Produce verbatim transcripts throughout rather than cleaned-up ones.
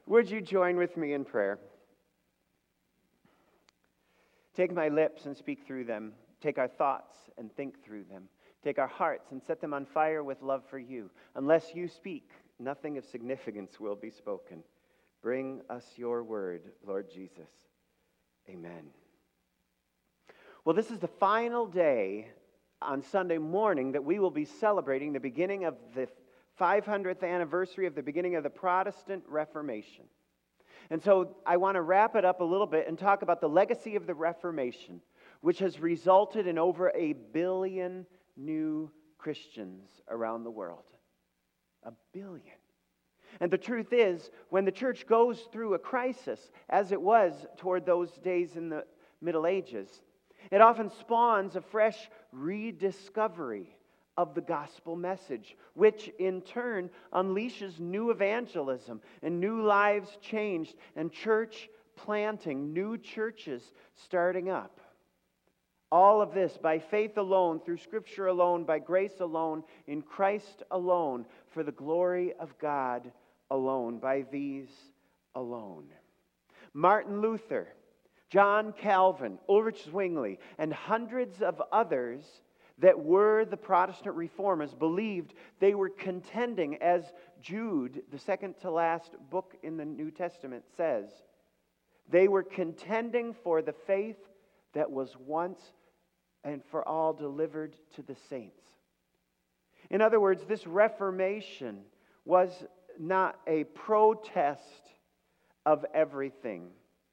Would you join with me in prayer? Take my lips and speak through them. Take our thoughts and think through them. Take our hearts and set them on fire with love for you. Unless you speak, nothing of significance will be spoken. Bring us your word, Lord Jesus. Amen. Well, this is the final day on Sunday morning that we will be celebrating the beginning of the five hundredth anniversary of the beginning of the Protestant Reformation. And so I want to wrap it up a little bit and talk about the legacy of the Reformation, which has resulted in over a billion new Christians around the world. A billion. And the truth is, when the church goes through a crisis, as it was toward those days in the Middle Ages, it often spawns a fresh rediscovery of the gospel message, which in turn unleashes new evangelism and new lives changed and church planting, new churches starting up. All of this by faith alone, through Scripture alone, by grace alone, in Christ alone, for the glory of God alone, by these alone. Martin Luther, John Calvin, Ulrich Zwingli, and hundreds of others that were the Protestant reformers believed they were contending, as Jude, the second to last book in the New Testament, says, they were contending for the faith that was once and for all delivered to the saints. In other words, this Reformation was not a protest of everything,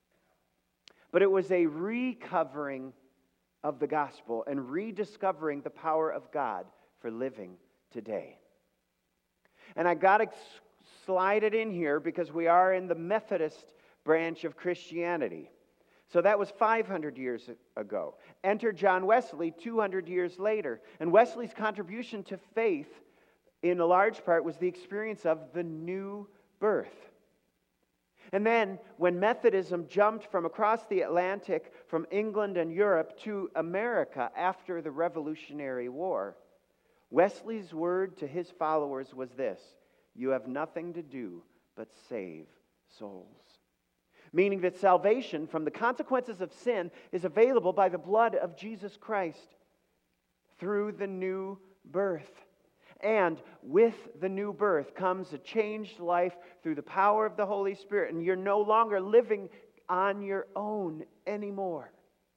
but it was a recovering of the gospel and rediscovering the power of God for living today. And I got to slide it in here because we are in the Methodist branch of Christianity. So that was five hundred years ago. Enter John Wesley two hundred years later. And Wesley's contribution to faith, in a large part, was the experience of the new birth. And then, when Methodism jumped from across the Atlantic, from England and Europe to America after the Revolutionary War, Wesley's word to his followers was this: you have nothing to do but save souls. Meaning that salvation from the consequences of sin is available by the blood of Jesus Christ through the new birth. And with the new birth comes a changed life through the power of the Holy Spirit. And you're no longer living on your own anymore.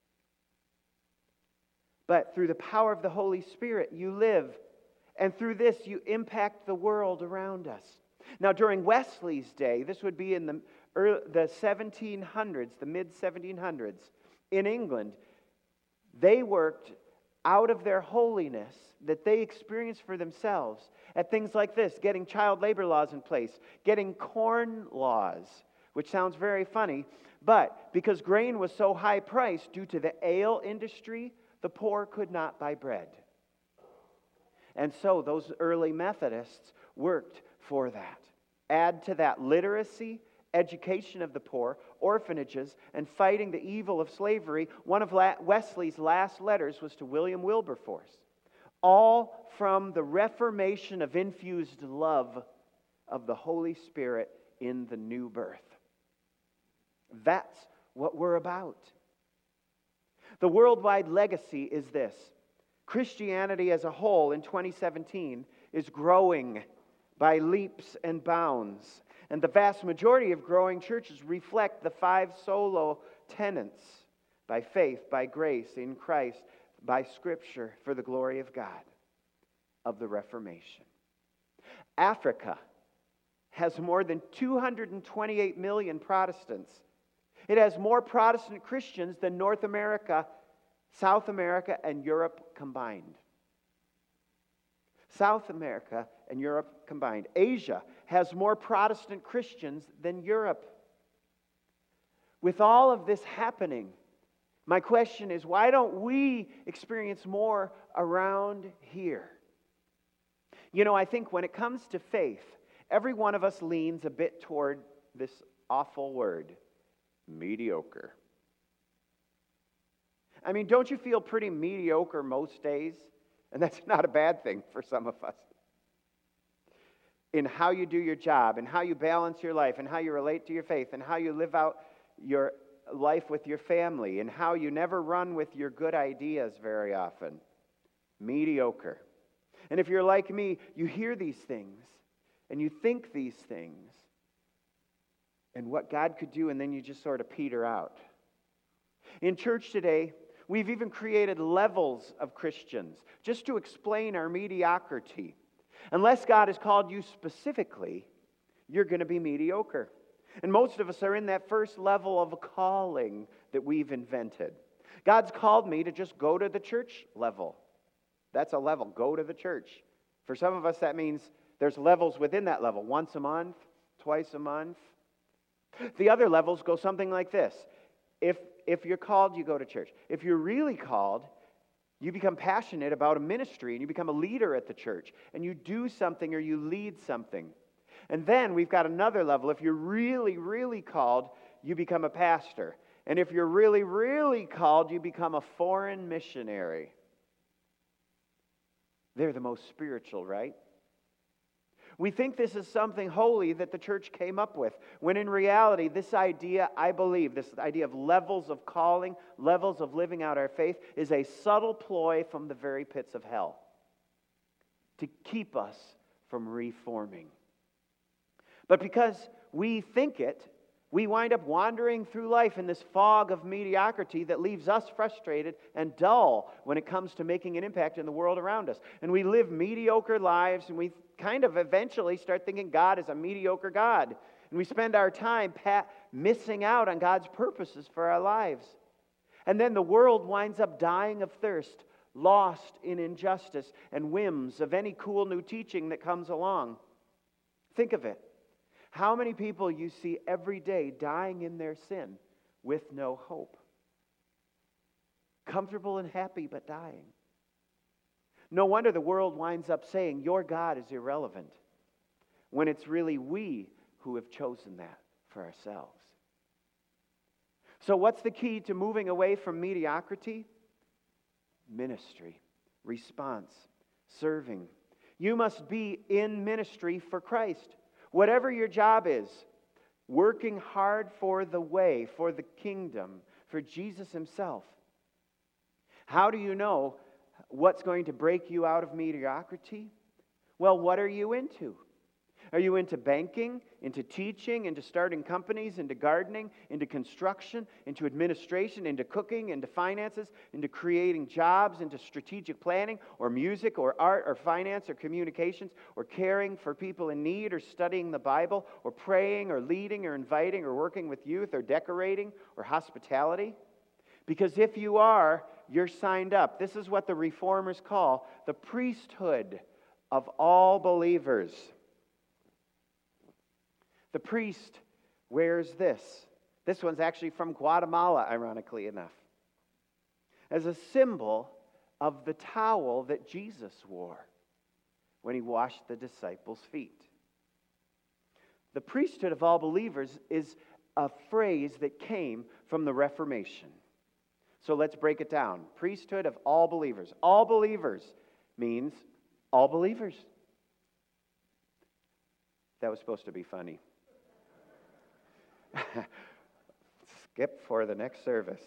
But through the power of the Holy Spirit, you live. And through this, you impact the world around us. Now, during Wesley's day, this would be in the, early, the seventeen hundreds, the mid seventeen hundreds, in England, they worked out of their holiness that they experienced for themselves at things like this: getting child labor laws in place, getting corn laws, which sounds very funny, but because grain was so high priced due to the ale industry, the poor could not buy bread. And so those early Methodists worked for that. Add to that literacy, education of the poor, orphanages, and fighting the evil of slavery. One of Wesley's last letters was to William Wilberforce. All from the reformation of infused love of the Holy Spirit in the new birth. That's what we're about. The worldwide legacy is this: Christianity as a whole in twenty seventeen is growing by leaps and bounds. And the vast majority of growing churches reflect the five solo tenets: by faith, by grace, in Christ, by Scripture, for the glory of God, of the Reformation. Africa has more than two hundred twenty-eight million Protestants. It has more Protestant Christians than North America, South America, and Europe combined. South America and Europe combined. Asia has more Protestant Christians than Europe. With all of this happening, my question is, why don't we experience more around here? You know, I think when it comes to faith, every one of us leans a bit toward this awful word, mediocre. I mean, don't you feel pretty mediocre most days? And that's not a bad thing for some of us. in how you do your job and how you balance your life and how you relate to your faith and how you live out your life with your family and how you never run with your good ideas very often. Mediocre. And if you're like me, you hear these things and you think these things and what God could do, and then you just sort of peter out. In church today, we've even created levels of Christians just to explain our mediocrity. Unless God has called you specifically, you're going to be mediocre. And most of us are in that first level of a calling that we've invented. God's called me to just go to the church level. That's a level. Go to the church. For some of us, that means there's levels within that level. Once a month, twice a month. The other levels go something like this. If, if you're called, you go to church. If you're really called, you become passionate about a ministry and you become a leader at the church. And you do something or you lead something. And then we've got another level. If you're really, really called, you become a pastor. And if you're really, really called, you become a foreign missionary. They're the most spiritual, right? We think this is something holy that the church came up with, when in reality, this idea, I believe, this idea of levels of calling, levels of living out our faith, is a subtle ploy from the very pits of hell to keep us from reforming. But because we think it, we wind up wandering through life in this fog of mediocrity that leaves us frustrated and dull when it comes to making an impact in the world around us. And we live mediocre lives, and we kind of eventually start thinking God is a mediocre God. And we spend our time pat- missing out on God's purposes for our lives. And then the world winds up dying of thirst, lost in injustice and whims of any cool new teaching that comes along. Think of it. How many people you see every day dying in their sin with no hope? Comfortable and happy, but dying. No wonder the world winds up saying your God is irrelevant, when it's really we who have chosen that for ourselves. So what's the key to moving away from mediocrity? Ministry, response, serving. You must be in ministry for Christ. Whatever your job is, working hard for the way, for the kingdom, for Jesus himself. How do you know what's going to break you out of mediocrity? Well, what are you into? Are you into banking, into teaching, into starting companies, into gardening, into construction, into administration, into cooking, into finances, into creating jobs, into strategic planning, or music, or art, or finance, or communications, or caring for people in need, or studying the Bible, or praying, or leading, or inviting, or working with youth, or decorating, or hospitality? Because if you are, you're signed up. This is what the Reformers call the priesthood of all believers. The priest wears this. This one's actually from Guatemala, ironically enough, as a symbol of the towel that Jesus wore when he washed the disciples' feet. The priesthood of all believers is a phrase that came from the Reformation. So let's break it down. Priesthood of all believers. All believers means all believers. That was supposed to be funny. Skip for the next service.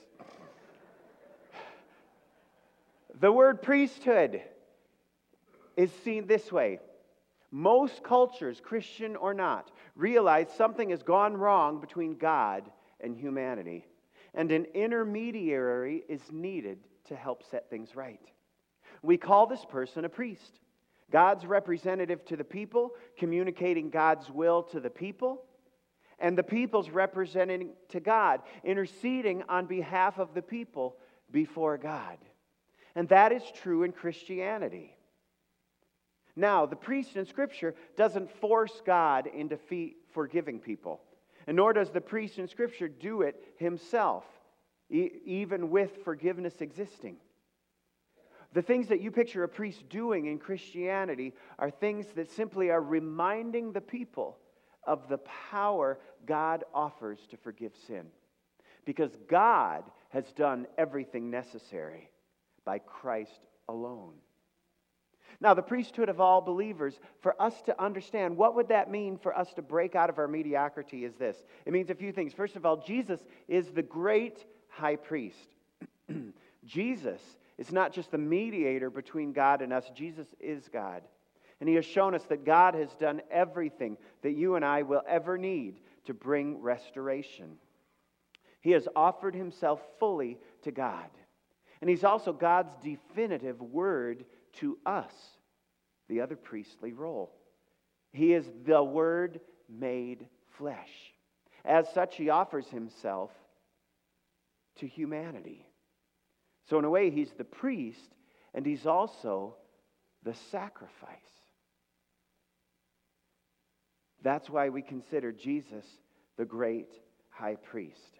The word priesthood is seen this way. Most cultures, Christian or not, realize something has gone wrong between God and humanity, and an intermediary is needed to help set things right. We call this person a priest. God's representative to the people, communicating God's will to the people, and the people's representing to God, interceding on behalf of the people before God. And that is true in Christianity. Now, the priest in Scripture doesn't force God into fe- forgiving people, and nor does the priest in Scripture do it himself, e- even with forgiveness existing. The things that you picture a priest doing in Christianity are things that simply are reminding the people of the power God offers to forgive sin. Because God has done everything necessary by Christ alone. Now, the priesthood of all believers, for us to understand, what would that mean for us to break out of our mediocrity is this. It means a few things. First of all, Jesus is the great high priest. Jesus is not just the mediator between God and us. Jesus is God. And he has shown us that God has done everything that you and I will ever need to bring restoration. He has offered himself fully to God. And he's also God's definitive word to us, the other priestly role. He is the Word made flesh. As such, he offers himself to humanity. So in a way, he's the priest, and he's also the sacrifice. That's why we consider Jesus the great high priest.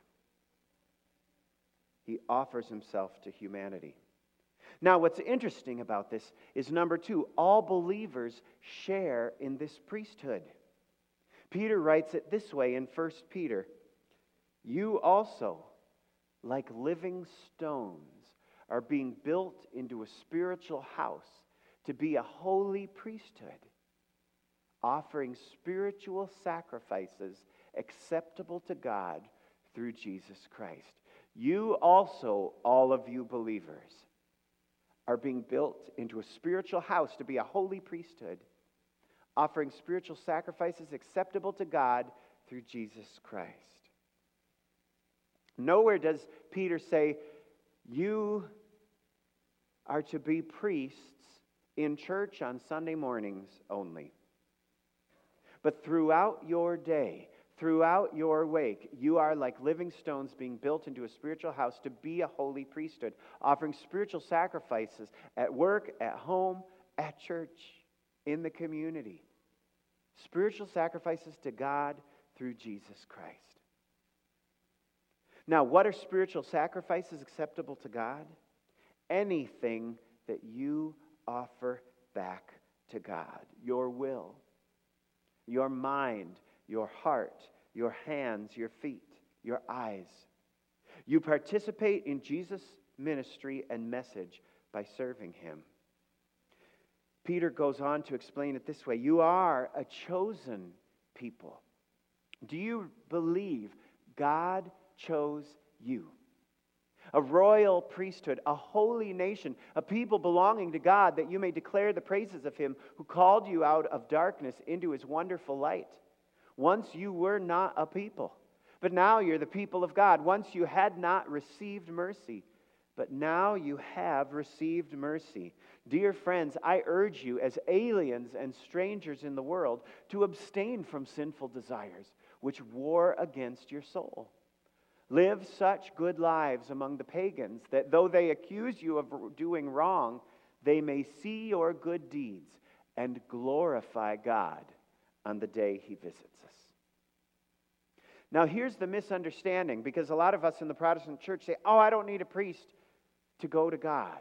He offers himself to humanity. Now, what's interesting about this is, number two, all believers share in this priesthood. Peter writes it this way in First Peter. You also, like living stones, are being built into a spiritual house to be a holy priesthood, offering spiritual sacrifices acceptable to God through Jesus Christ. You also, all of you believers, are being built into a spiritual house to be a holy priesthood, offering spiritual sacrifices acceptable to God through Jesus Christ. Nowhere does Peter say, you are to be priests in church on Sunday mornings only. But throughout your day, throughout your wake, you are like living stones being built into a spiritual house to be a holy priesthood, offering spiritual sacrifices at work, at home, at church, in the community. Spiritual sacrifices to God through Jesus Christ. Now, what are spiritual sacrifices acceptable to God? Anything that you offer back to God. Your will, your mind, your heart, your hands, your feet, your eyes. You participate in Jesus' ministry and message by serving him. Peter goes on to explain it this way. You are a chosen people. Do you believe God chose you? A royal priesthood, a holy nation, a people belonging to God, that you may declare the praises of him who called you out of darkness into his wonderful light. Once you were not a people, but now you're the people of God. Once you had not received mercy, but now you have received mercy. Dear friends, I urge you as aliens and strangers in the world to abstain from sinful desires, which war against your soul. Live such good lives among the pagans that though they accuse you of doing wrong, they may see your good deeds and glorify God on the day he visits us. Now here's the misunderstanding, because a lot of us in the Protestant church say, oh, I don't need a priest to go to God.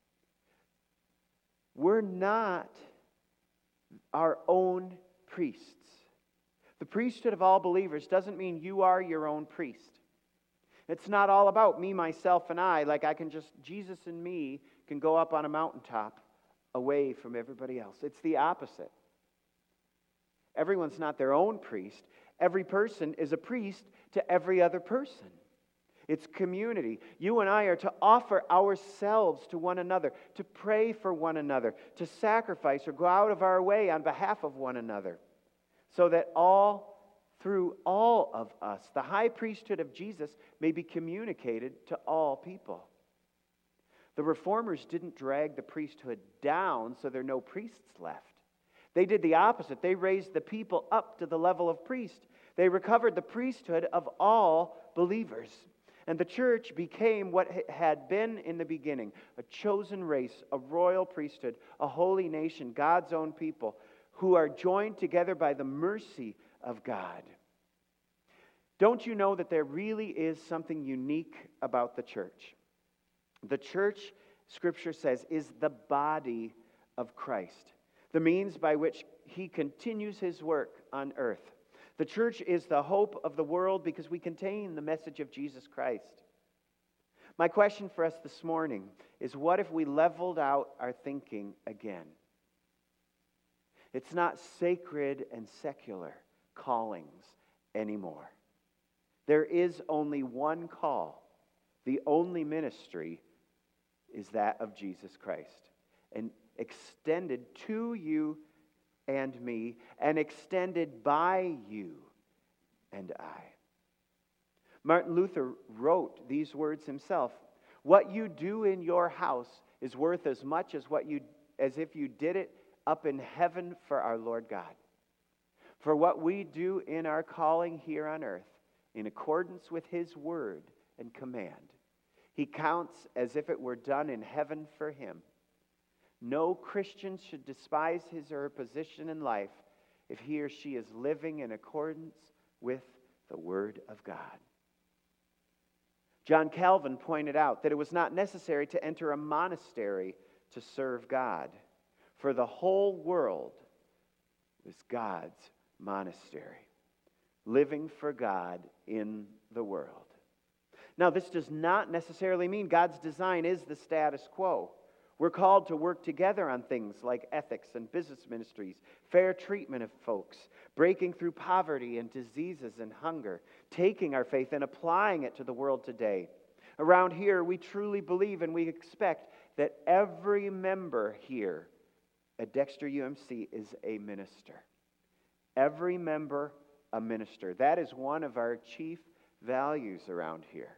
We're not our own priests. The priesthood of all believers doesn't mean you are your own priest. It's not all about me, myself, and I, like I can just, Jesus and me can go up on a mountaintop away from everybody else. It's the opposite. Everyone's not their own priest. Every person is a priest to every other person. It's community. You and I are to offer ourselves to one another, to pray for one another, to sacrifice or go out of our way on behalf of one another, so that all through all of us, the high priesthood of Jesus may be communicated to all people. The Reformers didn't drag the priesthood down so there are no priests left. They did the opposite. They raised the people up to the level of priest. They recovered the priesthood of all believers. And the church became what it had been in the beginning, a chosen race, a royal priesthood, a holy nation, God's own people, who are joined together by the mercy of God. Don't you know that there really is something unique about the church? The church, Scripture says, is the body of Christ, the means by which he continues his work on earth. The church is the hope of the world because we contain the message of Jesus Christ. My question for us this morning is, what if we leveled out our thinking again? It's not sacred and secular callings anymore. There is only one call. The only ministry is that of Jesus Christ. And extended to you and me, and extended by you and I. Martin Luther wrote these words himself. What you do in your house is worth as much as what you as if you did it up in heaven for our Lord God. For what we do in our calling here on earth, in accordance with His word and command, He counts as if it were done in heaven for Him. No Christian should despise his or her position in life if he or she is living in accordance with the Word of God. John Calvin pointed out that it was not necessary to enter a monastery to serve God, for the whole world was God's monastery, living for God in the world. Now, this does not necessarily mean God's design is the status quo. We're called to work together on things like ethics and business ministries, fair treatment of folks, breaking through poverty and diseases and hunger, taking our faith and applying it to the world today. Around here, we truly believe and we expect that every member here at Dexter U M C is a minister. Every member a minister. That is one of our chief values around here.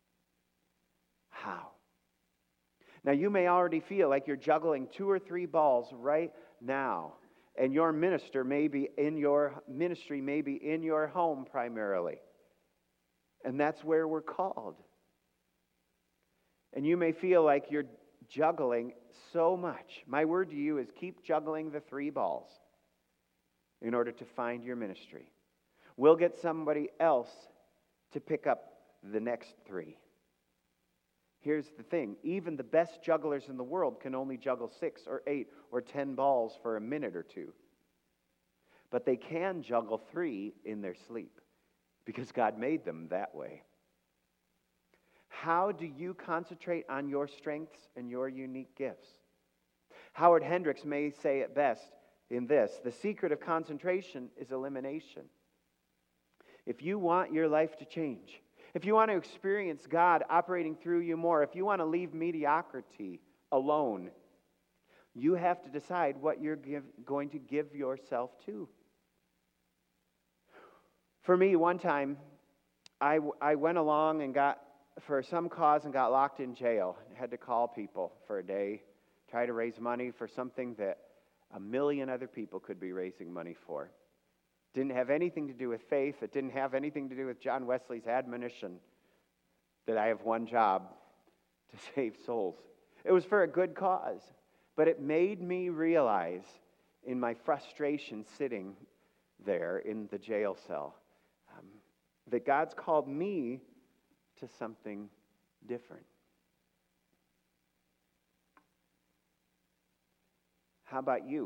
How? Now, you may already feel like you're juggling two or three balls right now, and your minister may be in your ministry, may be in your home primarily. And that's where we're called. And you may feel like you're juggling so much. My word to you is keep juggling the three balls in order to find your ministry. We'll get somebody else to pick up the next three. Here's the thing, even the best jugglers in the world can only juggle six or eight or ten balls for a minute or two. But they can juggle three in their sleep because God made them that way. How do you concentrate on your strengths and your unique gifts? Howard Hendricks may say it best in this: the secret of concentration is elimination. If you want your life to change, if you want to experience God operating through you more, if you want to leave mediocrity alone, you have to decide what you're give, going to give yourself to. For me, one time, I, I went along and got, for some cause, and got locked in jail. I had to call people for a day, try to raise money for something that a million other people could be raising money for. Didn't have anything to do with faith. It didn't have anything to do with John Wesley's admonition that I have one job to save souls. It was for a good cause, but it made me realize in my frustration sitting there in the jail cell um, that God's called me to something different. How about you?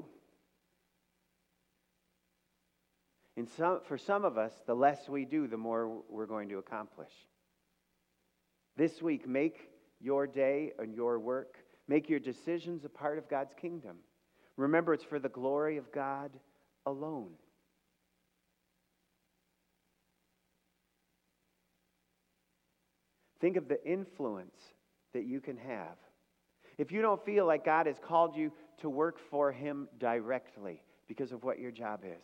In some, for some of us, the less we do, the more we're going to accomplish. This week, make your day and your work, make your decisions a part of God's kingdom. Remember, it's for the glory of God alone. Think of the influence that you can have. If you don't feel like God has called you to work for Him directly because of what your job is,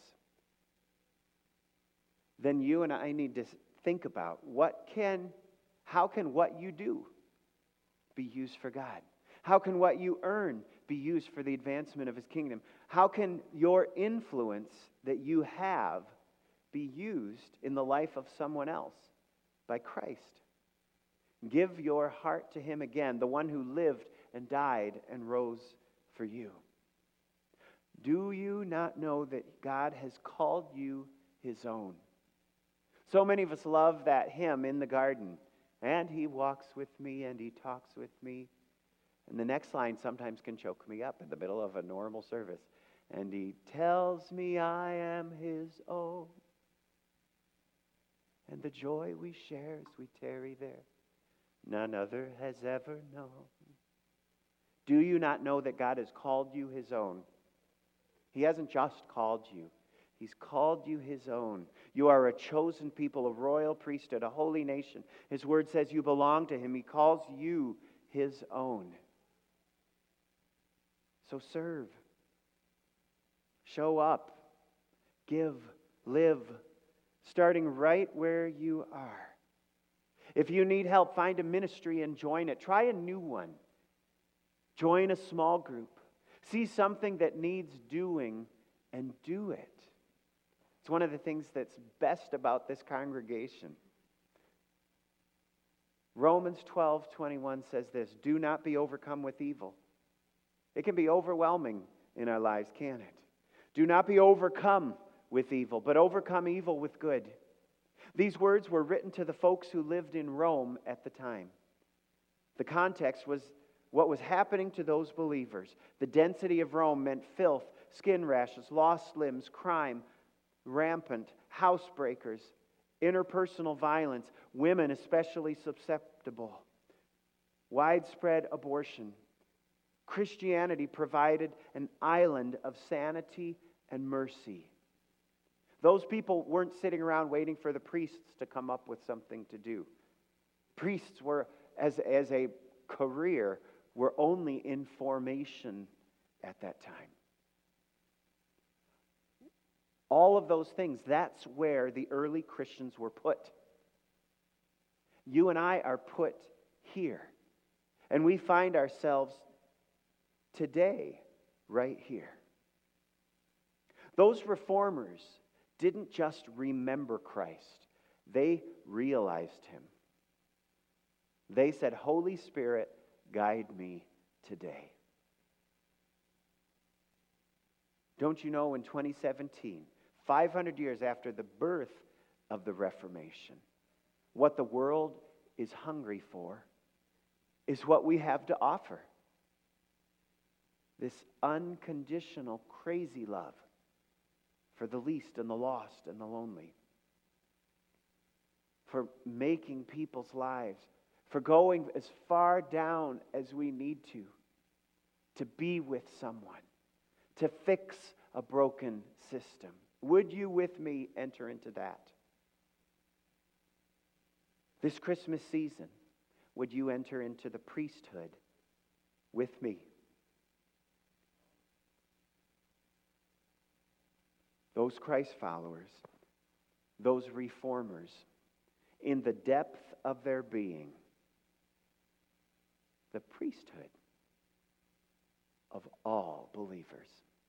then you and I need to think about what can, how can what you do be used for God? How can what you earn be used for the advancement of His kingdom? How can your influence that you have be used in the life of someone else by Christ? Give your heart to Him again, the one who lived and died and rose for you. Do you not know that God has called you His own? So many of us love that hymn in the garden. And He walks with me and He talks with me. And the next line sometimes can choke me up in the middle of a normal service. And He tells me I am His own. And the joy we share as we tarry there, none other has ever known. Do you not know that God has called you His own? He hasn't just called you. He's called you his own. You are a chosen people, a royal priesthood, a holy nation. His word says you belong to him. He calls you his own. So serve. Show up. Give. Live. Starting right where you are. If you need help, find a ministry and join it. Try a new one. Join a small group. See something that needs doing and do it. It's one of the things that's best about this congregation. Romans twelve twenty-one says this, do not be overcome with evil. It can be overwhelming in our lives, can't it? Do not be overcome with evil, but overcome evil with good. These words were written to the folks who lived in Rome at the time. The context was what was happening to those believers. The density of Rome meant filth, skin rashes, lost limbs, crime, rampant, housebreakers, interpersonal violence, women especially susceptible, widespread abortion. Christianity provided an island of sanity and mercy. Those people weren't sitting around waiting for the priests to come up with something to do. Priests were, as, as a career, were only in formation at that time. All of those things, that's where the early Christians were put. You and I are put here. And we find ourselves today right here. Those reformers didn't just remember Christ. They realized him. They said, Holy Spirit, guide me today. Don't you know, in twenty seventeen, five hundred years after the birth of the Reformation, what the world is hungry for is what we have to offer. This unconditional, crazy love for the least and the lost and the lonely. For making people's lives, for going as far down as we need to, to be with someone, to fix a broken system. Would you with me enter into that? This Christmas season, would you enter into the priesthood with me? Those Christ followers, those reformers, in the depth of their being, the priesthood of all believers.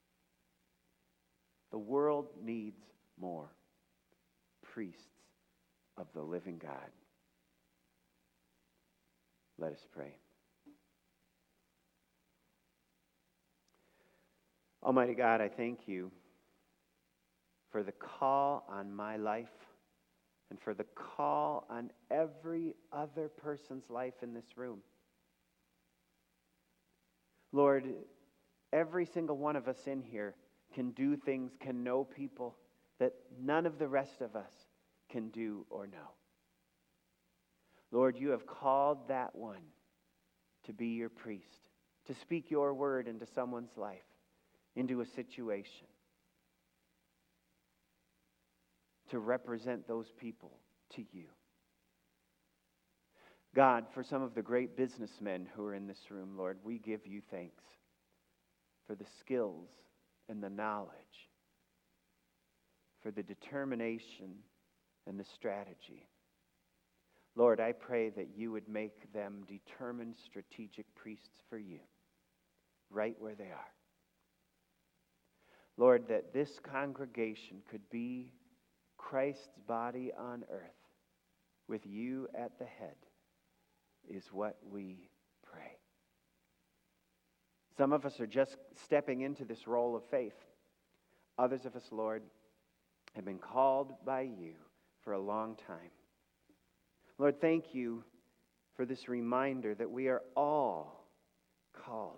The world needs more priests of the living God. Let us pray. Almighty God, I thank you for the call on my life and for the call on every other person's life in this room. Lord, every single one of us in here can do things, can know people that none of the rest of us can do or know. Lord, you have called that one to be your priest, to speak your word into someone's life, into a situation, to represent those people to you. God, for some of the great businessmen who are in this room, Lord, we give you thanks for the skills and the knowledge, for the determination and the strategy. Lord, I pray that you would make them determined strategic priests for you, right where they are. Lord, that this congregation could be Christ's body on earth, with you at the head, is what we pray. Some of us are just stepping into this role of faith. Others of us, Lord, have been called by you for a long time. Lord, thank you for this reminder that we are all called,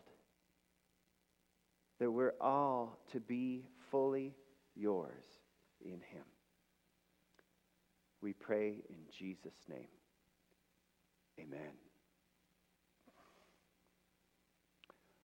that we're all to be fully yours in him. We pray in Jesus' name. Amen.